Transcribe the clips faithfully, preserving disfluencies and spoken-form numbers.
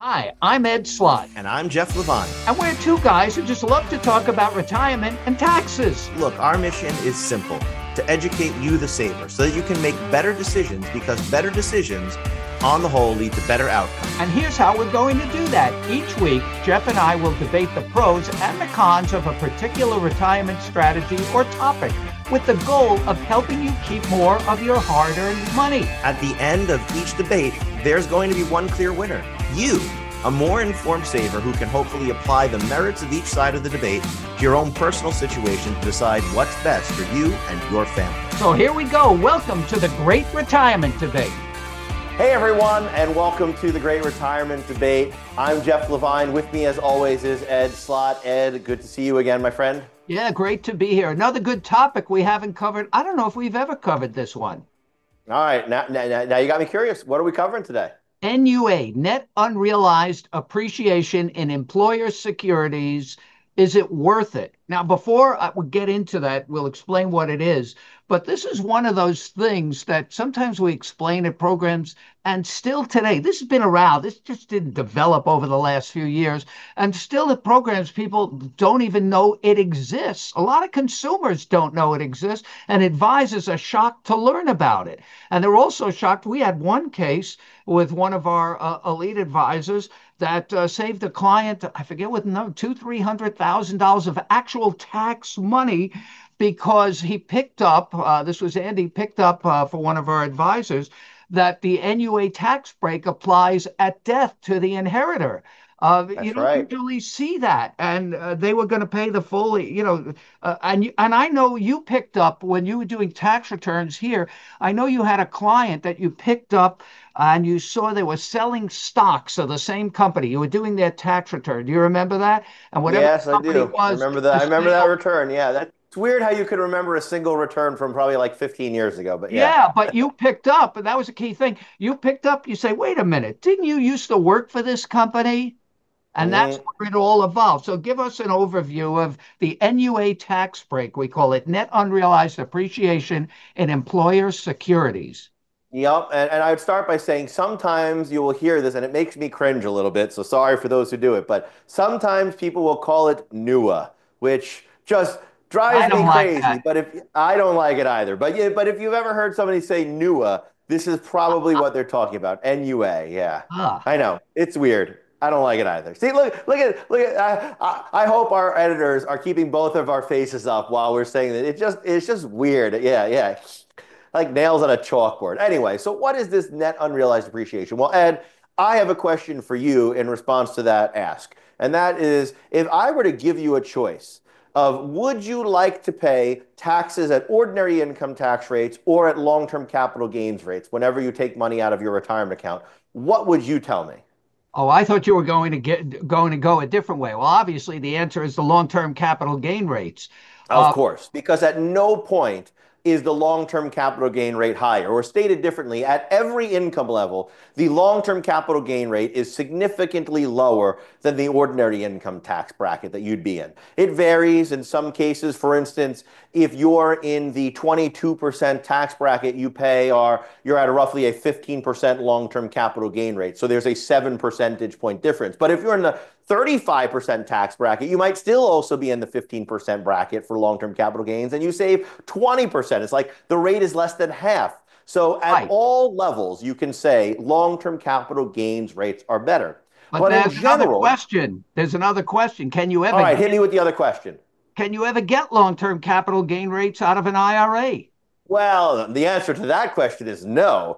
Hi, I'm Ed Slott, And I'm Jeff Levine. and we're two guys who just love to talk about retirement and taxes. Look, our mission is simple: to educate you, the saver, so that you can make better decisions, because better decisions, on the whole, lead to better outcomes. And here's how we're going to do that. Each week, Jeff and I will debate the pros and the cons of a particular retirement strategy or topic, with the goal of helping you keep more of your hard-earned money. At the end of each debate, there's going to be one clear winner: you, a more informed saver who can hopefully apply the merits of each side of the debate to your own personal situation to decide what's best for you and your family. So here we go. Welcome to the Great Retirement Debate. Hey everyone, and welcome to the Great Retirement Debate. I'm Jeff Levine. With me as always is Ed Slott. Ed, good to see you again, my friend. Yeah, great to be here. Another good topic we haven't covered. I don't know if we've ever covered this one. All right, now, now, now you got me curious. What are we covering today? N U A, net unrealized appreciation in employer securities. Is it worth it? Now, before I we get into that, we'll explain what it is. But this is one of those things that sometimes we explain at programs, and still today, this has been around. This just didn't develop over the last few years. And still at programs, people don't even know it exists. A lot of consumers don't know it exists, and advisors are shocked to learn about it. And they're also shocked. We had one case with one of our uh, elite advisors that uh, saved a client, I forget what the number, two, three hundred thousand dollars of actual tax money, because he picked up, uh, this was Andy, picked up uh, for one of our advisors, that the N U A tax break applies at death to the inheritor. Uh, you don't right. usually see that, and uh, they were going to pay the full, you know, uh, and you, and I know you picked up when you were doing tax returns here. I know you had a client that you picked up, and you saw they were selling stocks of the same company. You were doing their tax return. Do you remember that? And whatever Yes, the I company do. I was, remember that. the I remember that sale. return. Yeah, that, it's weird how you could remember a single return from probably like fifteen years ago, but yeah. Yeah, but you picked up, and that was a key thing. You picked up, you say, wait a minute, didn't you used to work for this company? And that's Mhm. where it all evolved. So give us an overview of the N U A tax break. We call it net unrealized appreciation in employer securities. Yep, and, and I would start by saying sometimes you will hear this, and it makes me cringe a little bit, so sorry for those who do it, but sometimes people will call it N U A, which just I drives me don't like crazy. that. But if I don't like it either, but yeah, but if you've ever heard somebody say N U A, this is probably what they're talking about. N U A, yeah. Ah, I know it's weird. I don't like it either. See, look, look at, look at. I, I, I hope our editors are keeping both of our faces up while we're saying that. It just, it's just weird. Yeah, yeah, like nails on a chalkboard. Anyway, so what is this net unrealized appreciation? Well, Ed, I have a question for you in response to that ask. And that is, if I were to give you a choice of would you like to pay taxes at ordinary income tax rates or at long-term capital gains rates whenever you take money out of your retirement account, what would you tell me? oh, I thought you were going to get going to go a different way. Well, obviously the answer is the long-term capital gain rates. Of Uh, course, because at no point is the long-term capital gain rate higher. Or stated differently, at every income level, the long-term capital gain rate is significantly lower than the ordinary income tax bracket that you'd be in. It varies in some cases. For instance, if you're in the twenty-two percent tax bracket, you pay or you're at a roughly a fifteen percent long-term capital gain rate. So there's a seven percentage point difference. But if you're in the thirty-five percent tax bracket, you might still also be in the fifteen percent bracket for long-term capital gains, and you save twenty percent. It's like the rate is less than half. So at right. all levels, you can say long-term capital gains rates are better. But But in there's another general, question. There's another question. Can you all ever right, hit get me with the other question. can you ever get long-term capital gain rates out of an I R A? Well, the answer to that question is no.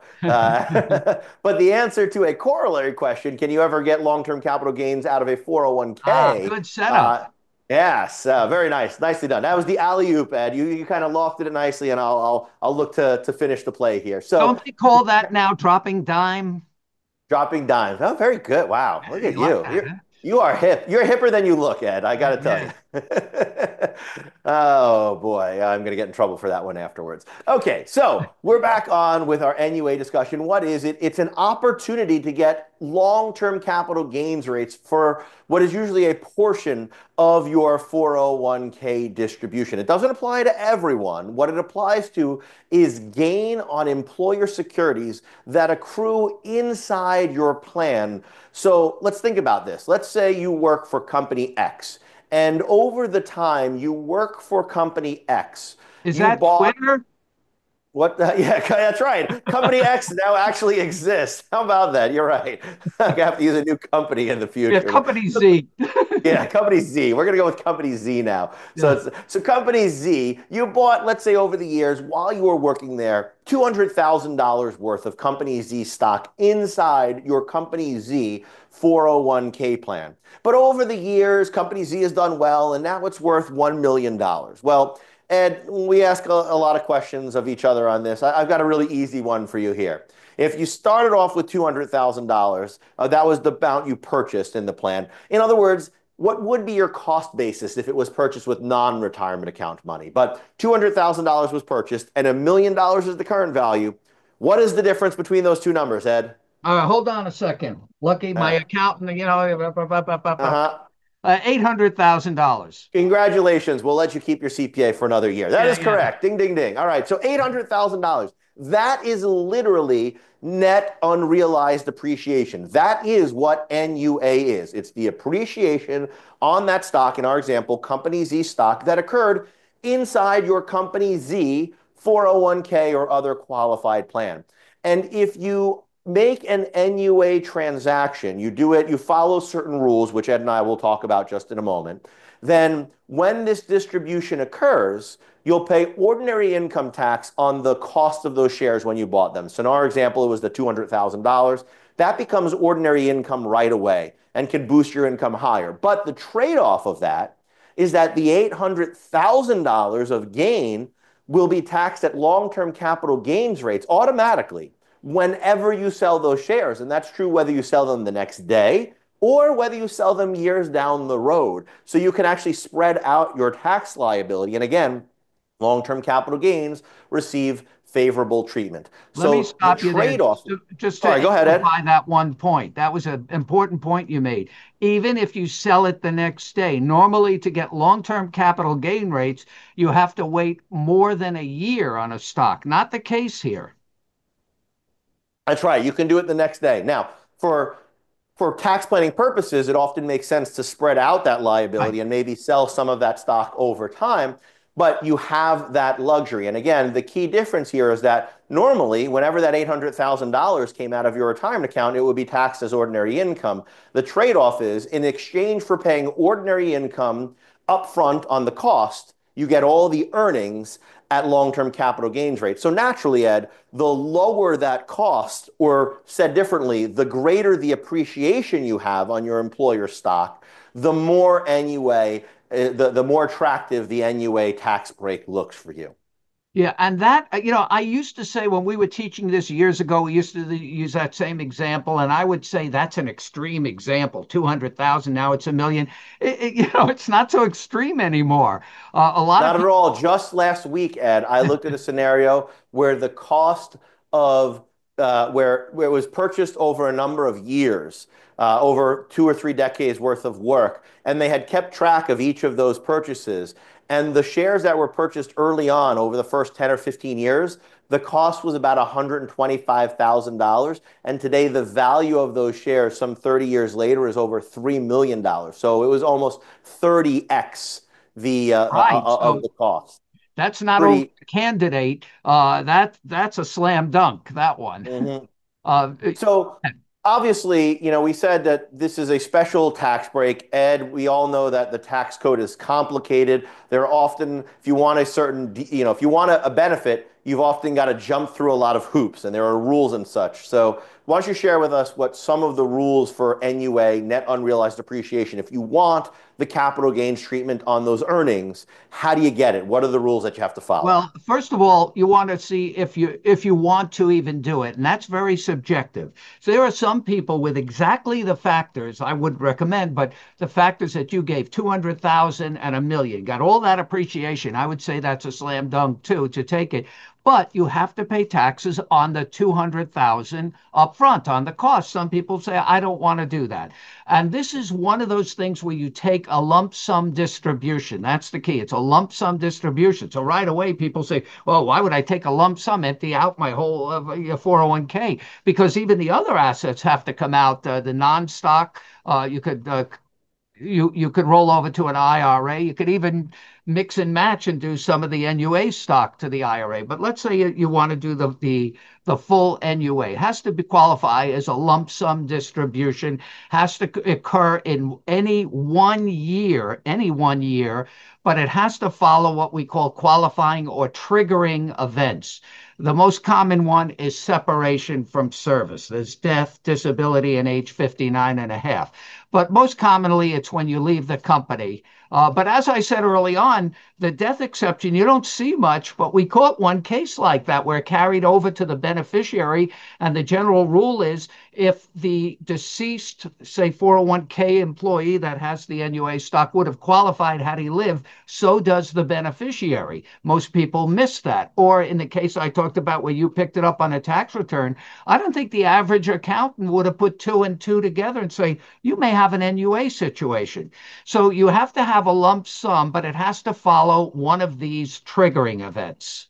Uh, but the answer to a corollary question, can you ever get long-term capital gains out of a Ah, four oh one k? good setup. Uh, yes, uh, very nice. Nicely done. That was the alley-oop, Ed. You, you kind of lofted it nicely, and I'll, I'll, I'll look to, to finish the play here. So Don't they call that now dropping dime? dropping dimes. Oh, very good. Wow. Look You at like you. that, You're, huh? you are hip. You're hipper than you look, Ed. I got to tell Yeah. you. Oh boy, I'm going to get in trouble for that one afterwards. Okay, so we're back on with our N U A discussion. What is it? It's an opportunity to get long-term capital gains rates for what is usually a portion of your four oh one k distribution. It doesn't apply to everyone. What it applies to is gain on employer securities that accrue inside your plan. So let's think about this. Let's say you work for company X. And over the time you work for company X, Is you that bought Twitter? what? The, yeah, that's right. Company X now actually exists. How about that? You're right. I have to use a new company in the Yeah, future. Company Z. Yeah, Company Z. We're gonna go with Company Z now. So Yeah. it's so Company Z. You bought, let's say, over the years while you were working there, two hundred thousand dollars worth of Company Z stock inside your Company Z four oh one k plan. But over the years, Company Z has done well, and now it's worth one million dollars. Well, Ed, we ask a, a lot of questions of each other on this. I, I've got a really easy one for you here. If you started off with two hundred thousand dollars, uh, that was the amount you purchased in the plan. In other words, what would be your cost basis if it was purchased with non-retirement account money? But two hundred thousand dollars was purchased and a million dollars is the current value. What is the difference between those two numbers, Ed? Uh, hold on a second. Lucky my Uh, accountant, you know, uh-huh. uh, eight hundred thousand dollars. Congratulations. We'll let you keep your C P A for another year. That Yeah, is yeah. correct. Ding, ding, ding. All right. So eight hundred thousand dollars. That is literally net unrealized appreciation. That is what N U A is. It's the appreciation on that stock, in our example, Company Z stock, that occurred inside your Company Z four oh one k or other qualified plan. And if you make an N U A transaction, you do it, you follow certain rules, which Ed and I will talk about just in a moment, then when this distribution occurs, you'll pay ordinary income tax on the cost of those shares when you bought them. So in our example, it was the two hundred thousand dollars. That becomes ordinary income right away and can boost your income higher. But the trade-off of that is that the eight hundred thousand dollars of gain will be taxed at long-term capital gains rates automatically whenever you sell those shares. And that's true whether you sell them the next day or whether you sell them years down the road. So you can actually spread out your tax liability. And again, long-term capital gains receive favorable treatment. Let me So the stop you there trade-off. just to, just All to right, go ahead, Ed. amplify that one point. That was an important point you made. Even if you sell it the next day, normally to get long-term capital gain rates, you have to wait more than a year on a stock. Not the case here. That's right. You can do it the next day. Now, for for tax planning purposes, it often makes sense to spread out that Right. liability and maybe sell some of that stock over time, but you have that luxury. And again, the key difference here is that normally, whenever that eight hundred thousand dollars came out of your retirement account, it would be taxed as ordinary income. The trade-off is in exchange for paying ordinary income upfront on the cost, you get all the earnings at long-term capital gains rate. So naturally, Ed, the lower that cost, or said differently, the greater the appreciation you have on your employer stock, the more N U A, uh, the, the more attractive the N U A tax break looks for you. Yeah, and that, uh, you know, I used to say when we were teaching this years ago, we used to use that same example, and I would say that's an extreme example, two hundred thousand, now it's a million. It, it, you know, it's not so extreme anymore. Uh, a lot of Not at people, all. Just last week, Ed, I looked at a scenario where the cost of uh, where where it was purchased over a number of years, uh, over two or three decades worth of work, and they had kept track of each of those purchases. And the shares that were purchased early on over the first ten or fifteen years, the cost was about one hundred twenty-five thousand dollars. And today, the value of those shares, some thirty years later, is over three million dollars. So it was almost thirty x the uh, uh, right. uh, of So the cost. that's not only Pretty. a candidate, uh, that that's a slam dunk, that one. Mhm. Uh, So obviously, you know, we said that this is a special tax break. Ed, we all know that the tax code is complicated. There are often, if you want a certain, you know, if you want a, a benefit, you've often got to jump through a lot of hoops and there are rules and such. So why don't you share with us what some of the rules for N U A, net unrealized appreciation, if you want the capital gains treatment on those earnings, how do you get it? What are the rules that you have to follow? Well, first of all, you want to see if you if you want to even do it, and that's very subjective. So there are some people with exactly the factors I would recommend, but the factors that you gave, two hundred thousand and a million, got all that appreciation. I would say that's a slam dunk too to take it. But you have to pay taxes on the two hundred thousand up front on the cost. Some people say, I don't want to do that. And this is one of those things where you take a lump sum distribution. That's the key. It's a lump sum distribution. So right away, people say, well, why would I take a lump sum, empty out my whole uh, four oh one k? Because even the other assets have to come out, uh, the non-stock. Uh, you could uh, you you could roll over to an I R A. You could even mix and match and do some of the N U A stock to the I R A. But let's say you, you want to do the the the full N U A. It has to be qualify as a lump sum distribution, has to occur in any one year, any one year, but it has to follow what we call qualifying or triggering events. The most common one is separation from service. There's death, disability, and age fifty-nine and a half. But most commonly, it's when you leave the company. Uh, but as I said early on, the death exception, you don't see much, but we caught one case like that where it carried over to the beneficiary. And the general rule is if the deceased, say, four oh one k employee that has the N U A stock would have qualified had he lived, so does the beneficiary. Most people miss that. Or in the case I talked about where you picked it up on a tax return, I don't think the average accountant would have put two and two together and say, you may have an N U A situation. So you have to have a lump sum, but it has to follow one of these triggering events.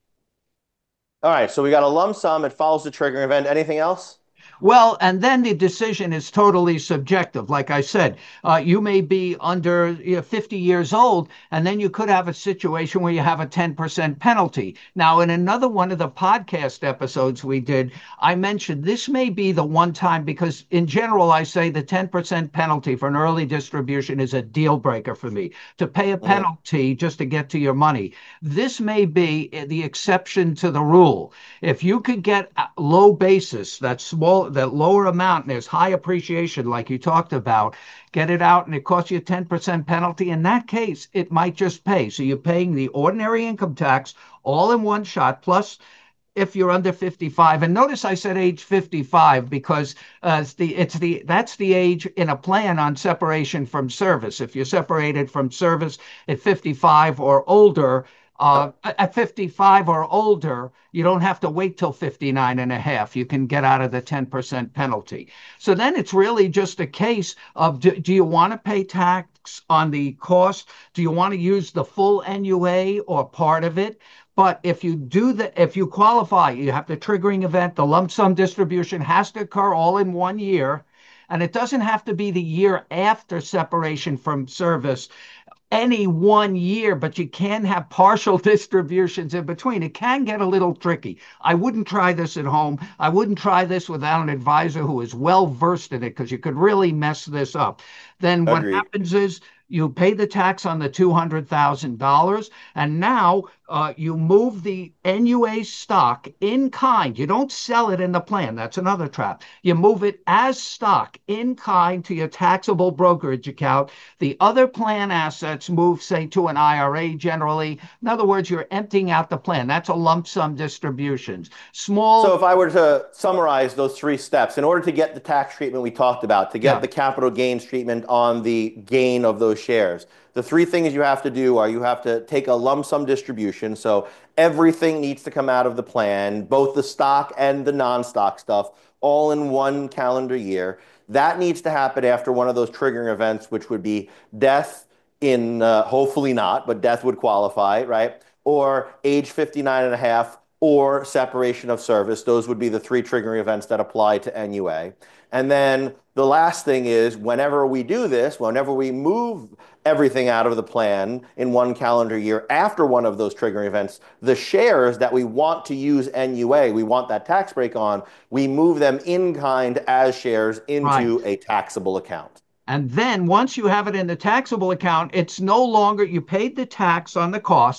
All right, so we got a lump sum. It follows the triggering event. Anything else? Well, and then the decision is totally subjective. Like I said, uh, you may be under you know, fifty years old, and then you could have a situation where you have a ten percent penalty. Now, in another one of the podcast episodes we did, I mentioned this may be the one time because in general, I say the ten percent penalty for an early distribution is a deal breaker for me. To pay a penalty just to get to your money. This may be the exception to the rule. If you could get a low basis, that's small, that lower amount, and there's high appreciation like you talked about, get it out and it costs you a ten percent penalty. In that case, it might just pay. So you're paying the ordinary income tax all in one shot, plus if you're under fifty-five. And notice I said age fifty-five because uh, it's the it's the that's the age in a plan on separation from service. If you're separated from service at fifty-five or older, Uh, at fifty-five or older, you don't have to wait till fifty-nine and a half. You can get out of the ten percent penalty. So then it's really just a case of do, do you want to pay tax on the cost? Do you want to use the full N U A or part of it? But if you do that, if you qualify, you have the triggering event, the lump sum distribution has to occur all in one year. And it doesn't have to be the year after separation from service, any one year, but you can have partial distributions in between. It can get a little tricky. I wouldn't try this at home. I wouldn't try this without an advisor who is well versed in it because you could really mess this up. Then what Agreed. happens is you pay the tax on the two hundred thousand dollars, and now uh, you move the N U A stock in kind. You don't sell it in the plan. That's another trap. You move it as stock in kind to your taxable brokerage account. The other plan assets move, say, to an I R A generally. In other words, you're emptying out the plan. That's a lump sum distributions. Small. So if I were to summarize those three steps, in order to get the tax treatment we talked about, to get Yeah. the capital gains treatment on the gain of those shares, the three things you have to do are you have to take a lump sum distribution. So everything needs to come out of the plan, both the stock and the non-stock stuff, all in one calendar year. That needs to happen after one of those triggering events, which would be death in, uh, hopefully not, but death would qualify, right? Or age fifty-nine and a half, or separation of service. Those would be the three triggering events that apply to N U A. And then the last thing is whenever we do this, whenever we move everything out of the plan in one calendar year after one of those triggering events, the shares that we want to use N U A, we want that tax break on, we move them in kind as shares into Right. a taxable account. And then once you have it in the taxable account, it's no longer, you paid the tax on the cost.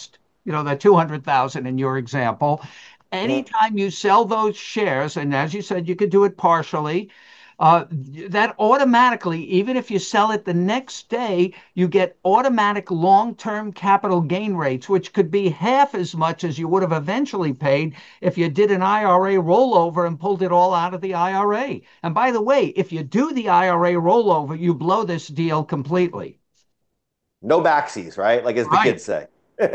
you know, the two hundred thousand in your example. Mhm. Anytime you sell those shares, and as you said, you could do it partially, uh, that automatically, even if you sell it the next day, you get automatic long-term capital gain rates, which could be half as much as you would have eventually paid if you did an I R A rollover and pulled it all out of the I R A. And by the way, if you do the I R A rollover, you blow this deal completely. No backsies, right? Like as the Right. kids say.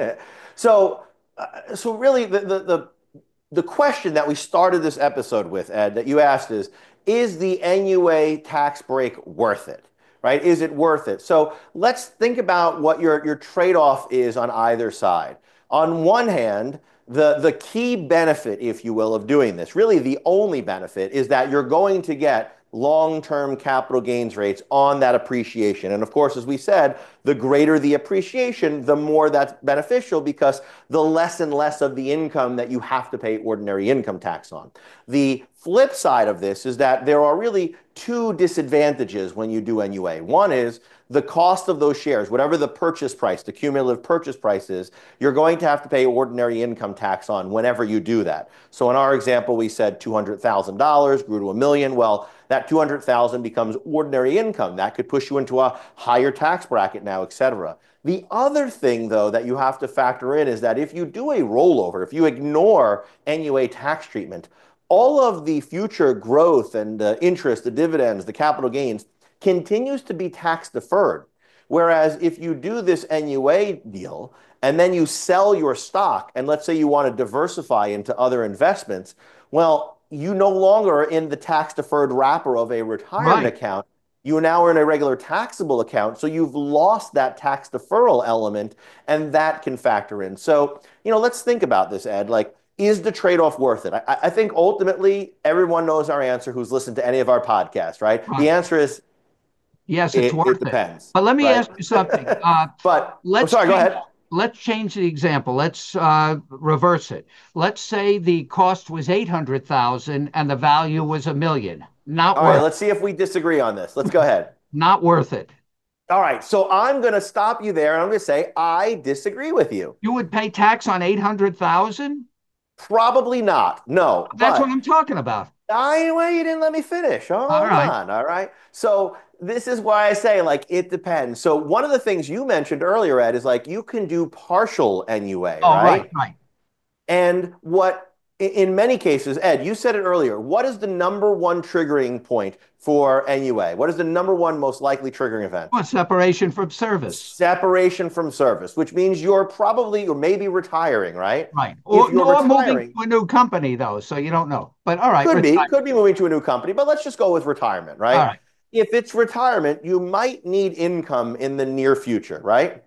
so, uh, so really, the, the the the question that we started this episode with, Ed, that you asked is, is the N U A tax break worth it? Right? Is it worth it? So let's think about what your, your trade-off is on either side. On one hand, the, the key benefit, if you will, of doing this, really the only benefit, is that you're going to get long-term capital gains rates on that appreciation. And of course, as we said, the greater the appreciation, the more that's beneficial because the less and less of the income that you have to pay ordinary income tax on. The flip side of this is that there are really two disadvantages when you do N U A. One is the cost of those shares, whatever the purchase price, the cumulative purchase price is, you're going to have to pay ordinary income tax on whenever you do that. So in our example, we said two hundred thousand dollars grew to a million. Well, that two hundred thousand dollars becomes ordinary income. That could push you into a higher tax bracket now, et cetera. The other thing, though, that you have to factor in is that if you do a rollover, if you ignore N U A tax treatment, all of the future growth and uh, interest, the dividends, the capital gains continues to be tax deferred. Whereas if you do this N U A deal and then you sell your stock, and let's say you want to diversify into other investments, well, you no longer are in the tax deferred wrapper of a retirement Right. account. You now are in a regular taxable account. So you've lost that tax deferral element, and that can factor in. So, you know, let's think about this, Ed. Like, is the trade-off worth it? I, I think ultimately everyone knows our answer who's listened to any of our podcasts, right? The Right. answer is Yes, it's it, it worth it. depends, But let me right? ask you something. Uh, but I'm let's sorry, go change ahead. let's change the example. Let's uh, reverse it. Let's say the cost was eight hundred thousand and the value was a million. Not All right, worth let's see if we disagree on this. Let's go ahead. not worth it. All right, so I'm going to stop you there and I'm going to say I disagree with you. You would pay tax on eight hundred thousand? Probably not. No, That's what but I'm talking about. I well, you didn't let me finish. All Hold right. on. All right. So this is why I say like it depends. So one of the things you mentioned earlier, Ed, is like you can do partial N U A, Oh, right, right? right. And what in many cases, Ed, you said it earlier. What is the number one triggering point for N U A? What is the number one most likely triggering event? Well, separation from service. Separation from service, which means you're probably or maybe retiring, right? Right. If Or, you're or moving retiring, to a new company, though, so you don't know. But all right, could be, retire. could be moving to a new company, but let's just go with retirement, All right? right. If it's retirement, you might need income in the near future, right?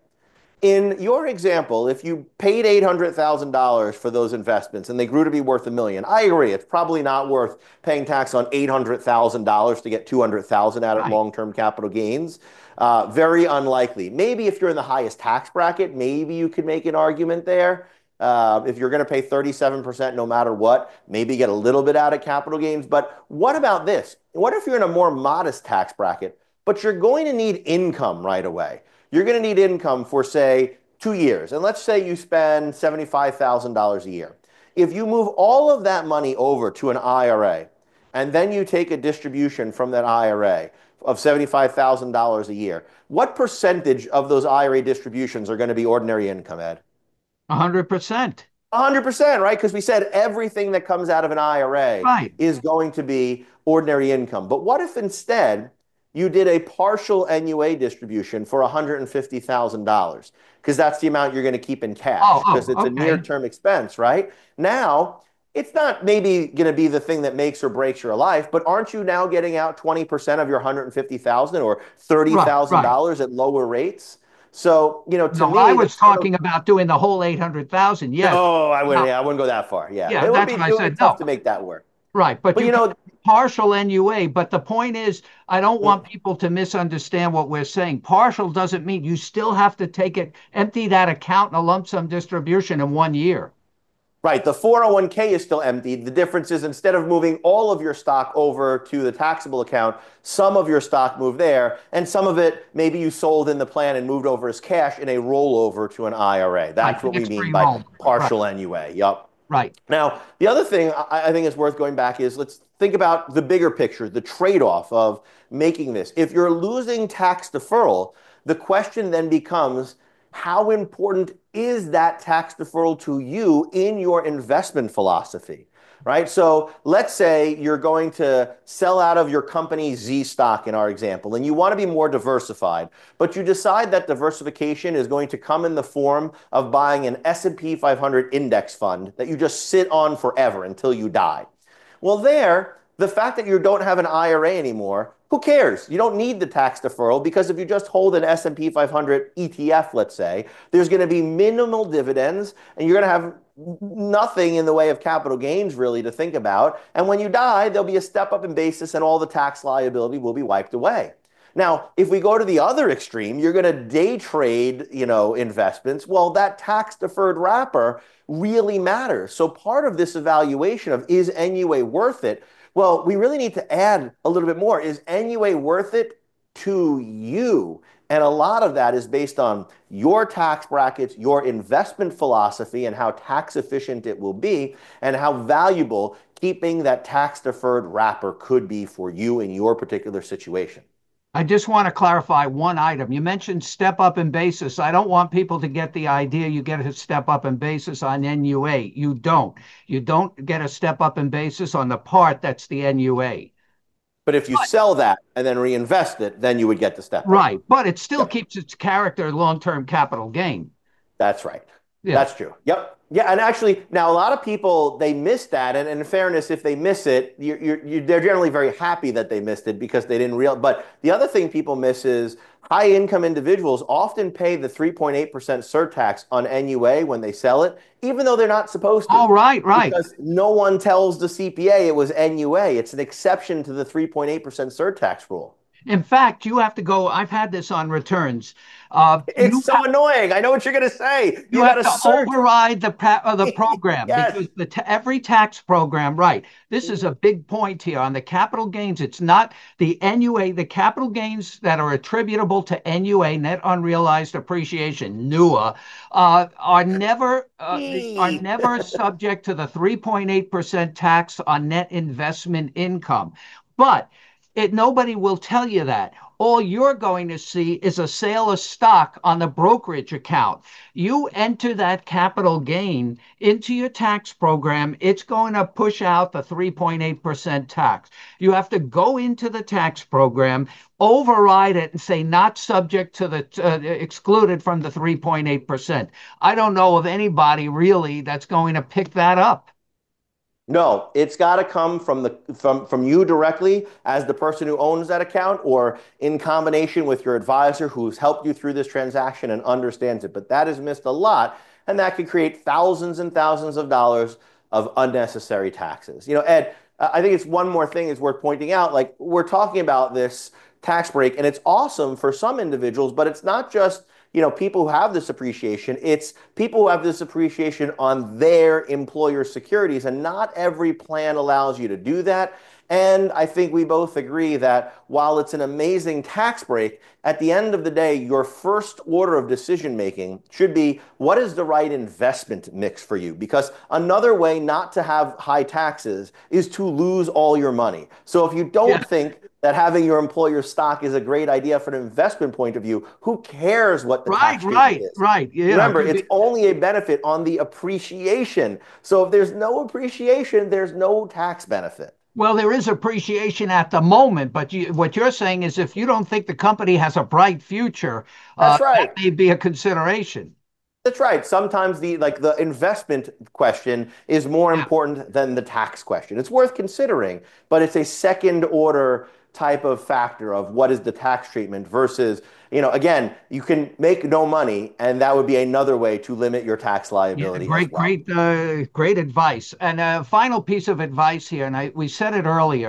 In your example, if you paid eight hundred thousand dollars for those investments and they grew to be worth a million, I agree. It's probably not worth paying tax on eight hundred thousand dollars to get two hundred thousand dollars out of Right. long-term capital gains. Uh, very unlikely. Maybe if you're in the highest tax bracket, maybe you could make an argument there. Uh, if you're going to pay thirty-seven percent no matter what, maybe get a little bit out of capital gains. But what about this? What if you're in a more modest tax bracket, but you're going to need income right away? You're going to need income for, say, two years. And let's say you spend seventy-five thousand dollars a year. If you move all of that money over to an I R A, and then you take a distribution from that I R A of seventy-five thousand dollars a year, what percentage of those I R A distributions are going to be ordinary income, Ed? one hundred percent. one hundred percent, right? Because we said everything that comes out of an I R A Right. is going to be ordinary income. But what if instead you did a partial N U A distribution for one hundred fifty thousand dollars? Because that's the amount you're going to keep in cash Oh, because oh, it's a okay. near-term expense, right? Now, it's not maybe going to be the thing that makes or breaks your life, but aren't you now getting out twenty percent of your one hundred fifty thousand dollars or Right, right. thirty thousand dollars at lower rates? So, you know, to No, I me, was that's sort of talking about doing the whole eight hundred thousand. Yes. no, I wouldn't. No. Yeah, I wouldn't go that far. Yeah, Yeah, it would that's be what I it would be said. tough No. to make that work. Right. But But you you can know, partial N U A. But the point is, I don't want people to misunderstand what we're saying. Partial doesn't mean you still have to take it, empty that account in a lump sum distribution in one year. Right. The four oh one k is still empty. The difference is instead of moving all of your stock over to the taxable account, some of your stock moved there, and some of it maybe you sold in the plan and moved over as cash in a rollover to an I R A. Right, That's what we mean tax-free by roll. Right, partial N U A. Yup. right. Now, the other thing I, I think is worth going back is let's think about the bigger picture, the trade-off of making this. If you're losing tax deferral, the question then becomes, how important is that tax deferral to you in your investment philosophy, right? So let's say you're going to sell out of your company Z stock in our example, and you want to be more diversified, but you decide that diversification is going to come in the form of buying an S and P five hundred index fund that you just sit on forever until you die. Well, there, the fact that you don't have an I R A anymore, who cares? You don't need the tax deferral because if you just hold an S and P five hundred E T F, let's say, there's going to be minimal dividends and you're going to have nothing in the way of capital gains really to think about. And when you die, there'll be a step up in basis and all the tax liability will be wiped away. Now, if we go to the other extreme, you're going to day trade, you know, investments. Well, that tax deferred wrapper really matters. So part of this evaluation of is N U A worth it? Well, we really need to add a little bit more. Is N U A worth it to you? And a lot of that is based on your tax brackets, your investment philosophy, and how tax efficient it will be, and how valuable keeping that tax deferred wrapper could be for you in your particular situation. I just want to clarify one item. You mentioned step up in basis. I don't want people to get the idea you get a step up in basis on N U A. You don't. You don't get a step up in basis on the part that's the N U A. But if you But, sell that and then reinvest it, then you would get the step up. right. But it still Yep. keeps its character long-term capital gain. That's right. Yeah. That's true. Yep. Yeah, and actually, now a lot of people, they miss that, and, and in fairness, if they miss it, you're, you're, you're, they're generally very happy that they missed it because they didn't real. But the other thing people miss is high-income individuals often pay the three point eight percent surtax on N U A when they sell it, even though they're not supposed to. Oh, right, right. Because no one tells the C P A it was N U A. It's an exception to the three point eight percent surtax rule. In fact, you have to go. I've had this on returns. Uh, It's so annoying. I know what you're going to say. You, You have got to to search. override the pa- uh, the program Yes. because the ta- every tax program, right? This is a big point here on the capital gains. It's not the N U A, the capital gains that are attributable to N U A, net unrealized appreciation, N U A, uh, are never uh, are never subject to the three point eight percent tax on net investment income. But it nobody will tell you that. All you're going to see is a sale of stock on the brokerage account. You enter that capital gain into your tax program, it's going to push out the three point eight percent tax. You have to go into the tax program, override it, and say not subject to the uh, excluded from the three point eight percent. I don't know of anybody really that's going to pick that up. No, it's got to come from the from from you directly as the person who owns that account or in combination with your advisor who's helped you through this transaction and understands it. But that is missed a lot, and that could create thousands and thousands of dollars of unnecessary taxes. You know, Ed, I think it's one more thing is worth pointing out. Like we're talking about this tax break, and it's awesome for some individuals, but it's not just you know, people who have this appreciation, it's people who have this appreciation on their employer securities, and not every plan allows you to do that. And I think we both agree that while it's an amazing tax break, at the end of the day, your first order of decision making should be what is the right investment mix for you? Because another way not to have high taxes is to lose all your money. So if you don't yeah. think that having your employer stock is a great idea from an investment point of view, who cares what the right, tax treatment right, is? Right, yeah. Remember, it's only a benefit on the appreciation. So if there's no appreciation, there's no tax benefit. Well, there is appreciation at the moment, but you, what you're saying is if you don't think the company has a bright future, that's uh, right. that may be a consideration. That's right. Sometimes the like the investment question is more yeah. important than the tax question. It's worth considering, but it's a second order type of factor of what is the tax treatment versus, you know, again, you can make no money, and that would be another way to limit your tax liability. Yeah, great, as well. great, uh, great advice. And a final piece of advice here, and I, we said it earlier,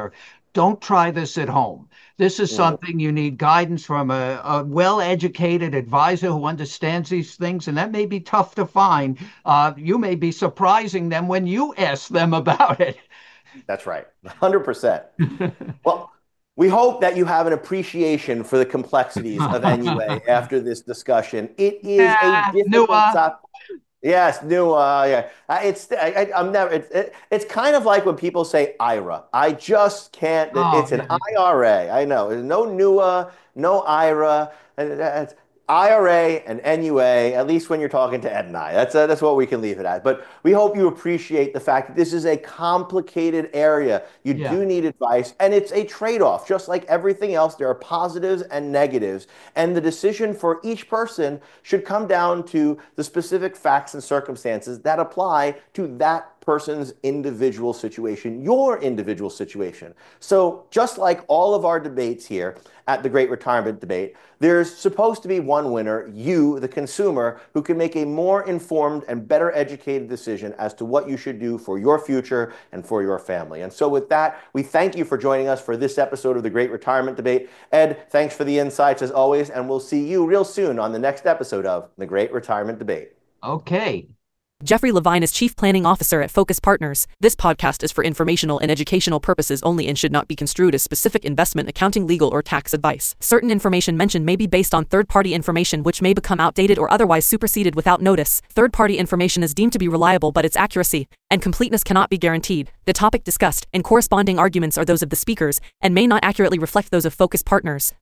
don't try this at home. This is Mhm. something you need guidance from a, a well-educated advisor who understands these things, and that may be tough to find. Uh, you may be surprising them when you ask them about it. That's right. one hundred percent. Well, we hope that you have an appreciation for the complexities of N U A after this discussion. It is a Ah, difficult Nua. topic. Yes, new. Uh, yeah, I- it's. I, I, I'm never. It's. It, it's kind of like when people say I R A. I just can't. Oh, It's an yeah. I R A. I know. There's no N U A, no I R A. And it's I R A and N U A. At least when you're talking to Ed and I, that's uh, that's what we can leave it at. But we hope you appreciate the fact that this is a complicated area. You Yeah. do need advice, and it's a trade-off. Just like everything else, there are positives and negatives, and the decision for each person should come down to the specific facts and circumstances that apply to that person's individual situation, your individual situation. So just like all of our debates here at the Great Retirement Debate, there's supposed to be one winner, you, the consumer, who can make a more informed and better educated decision as to what you should do for your future and for your family. And so with that, we thank you for joining us for this episode of the Great Retirement Debate. Ed, thanks for the insights as always, and we'll see you real soon on the next episode of the Great Retirement Debate. Okay. Jeffrey Levine is Chief Planning Officer at Focus Partners. This podcast is for informational and educational purposes only and should not be construed as specific investment, accounting, legal, or tax advice. Certain information mentioned may be based on third-party information which may become outdated or otherwise superseded without notice. Third-party information is deemed to be reliable, but its accuracy and completeness cannot be guaranteed. The topic discussed and corresponding arguments are those of the speakers and may not accurately reflect those of Focus Partners.